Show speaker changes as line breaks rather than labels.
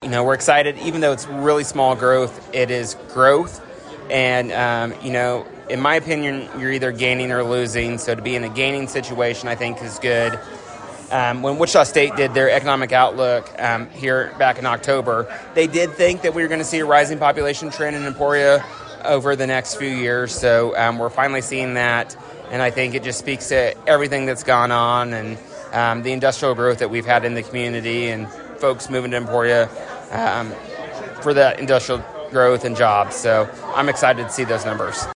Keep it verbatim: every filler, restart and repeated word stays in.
you know, we're excited. Even though it's really small growth, it is growth. And, um, you know, in my opinion, you're either gaining or losing. So to be in a gaining situation, I think, is good. Um, when Wichita State did their economic outlook um, here back in October, they did think that we were going to see a rising population trend in Emporia over the next few years. So um, we're finally seeing that. And I think it just speaks to everything that's gone on and um, the industrial growth that we've had in the community and folks moving to Emporia um, for that industrial growth and jobs. So I'm excited to see those numbers.